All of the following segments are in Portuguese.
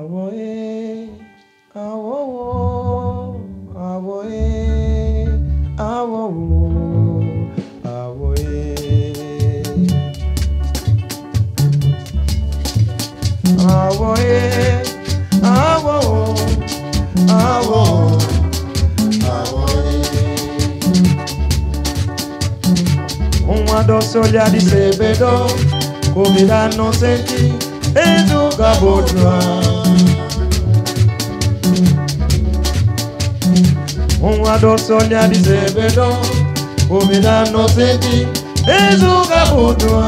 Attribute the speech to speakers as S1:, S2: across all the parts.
S1: Awoe, awo, awoe, awo, awoe. Awoe, awo, awo, awoe. Uma doce olhar de sebedor, comida não senti, e do gabotua. Uma doce olhar de sebedor, comida não senti, e do gabotua.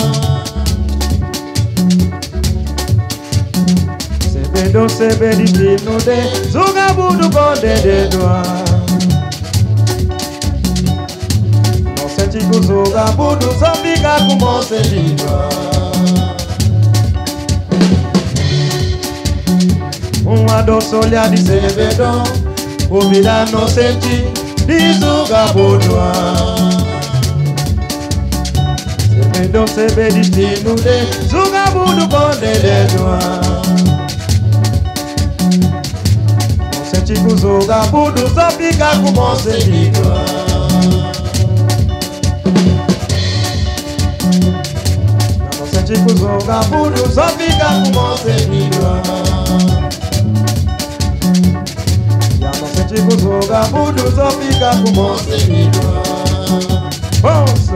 S1: Sebedo sebedi dino de, zugabudu konde de doa. Não sente que o zugabudu só fica com você de doa. Uma doce olhar de sebedor, comida não senti, diz o gabodoa. Sebedo sebe destino de, zugabudu konde de doa. Não sente que o zugabudu só fica com você de doa. Não sente que o zugabudu só fica com você de doa. Tipo zugabudu só fica com você de doa. Ouça!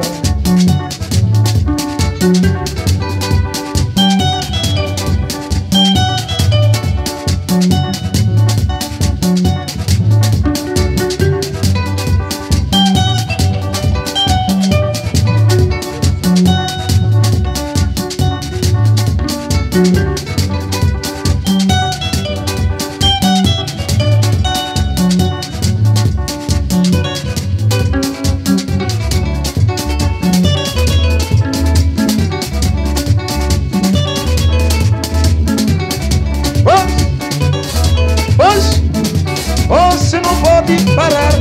S1: Você não pode parar.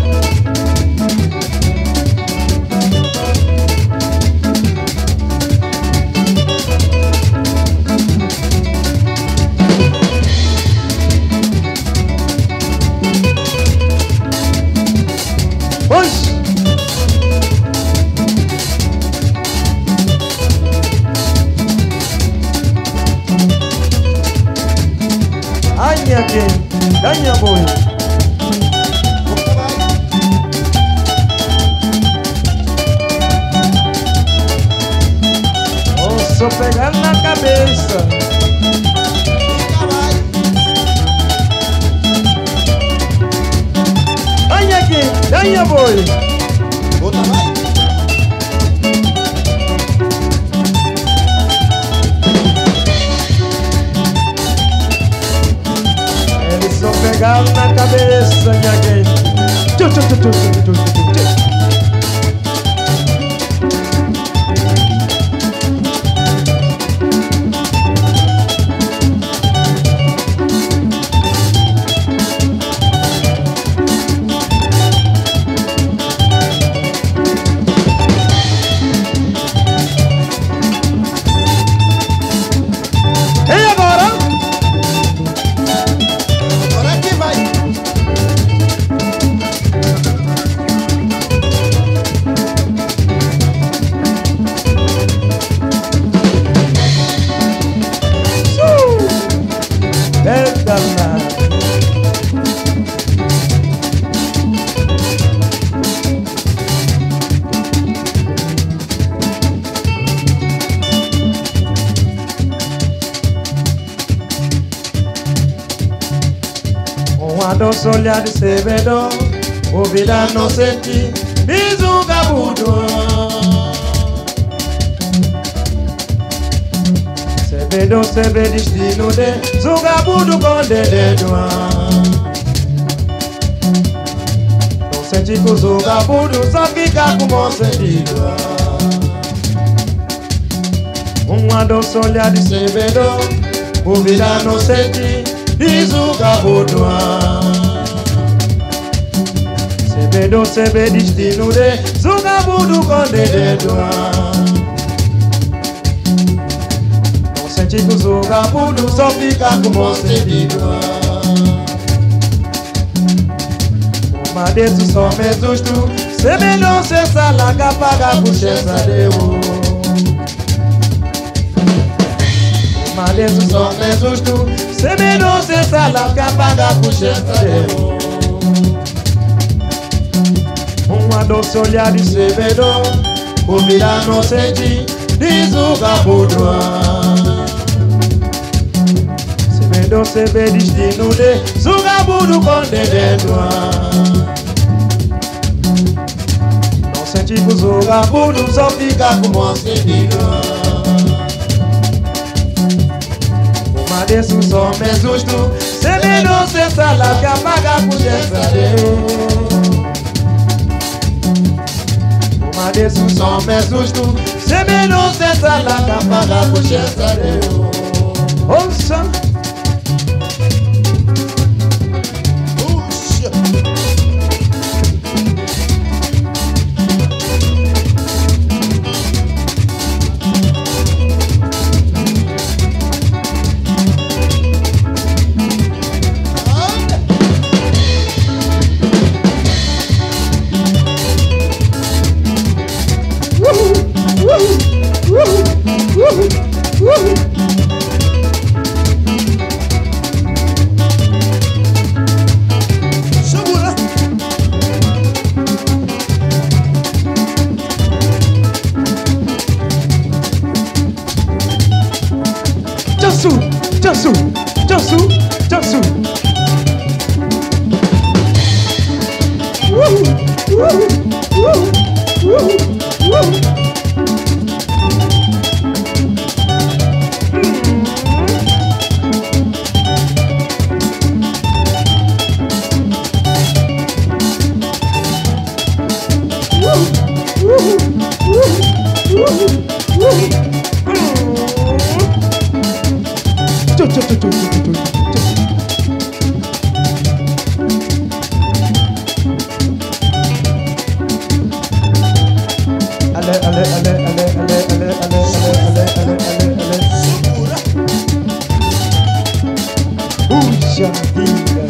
S1: Pois Anha quem? Ganha boi. Só pegar na cabeça. Ganha aqui, ganha boi.
S2: Outra vai.
S1: Ele só pegar na cabeça, minha gente. Tchu, tchu, tchu, tchu, tchu, tchu, tchu. Uma doce olhar de sebedor, ouvida não senti, diz o gabudo. Sebedor sebe destino de, zugabudu konde de doa. Não sente que o zugabudu só fica com você de doa. Uma doce olhar de sebedor, ouvida não senti, diz o gabodoa. Sebedo sebe destino de, zugabudu konde de doa. Não sente senti que os vagabundos só fica com você de mas desse só me susto. C'est melhor ser sala que pagar por chessa de mas desse só me susto. C'est melhor ser sala que pagar por chessa de doce olhar de sebedor, comida não sente, diz o vagabundo. Sebedor se vê destino de vagabundo com dedo. Não sente que os vagabundos só fica com o sentido. Uma desses só me susto, sebedor se sala que apaga por dentro. Mas desse som me susto. Se me não senta lá capaga por chesareu. Ouça.
S2: Puxa.
S1: Jansu, Jansu, Jansu. Puxa vida.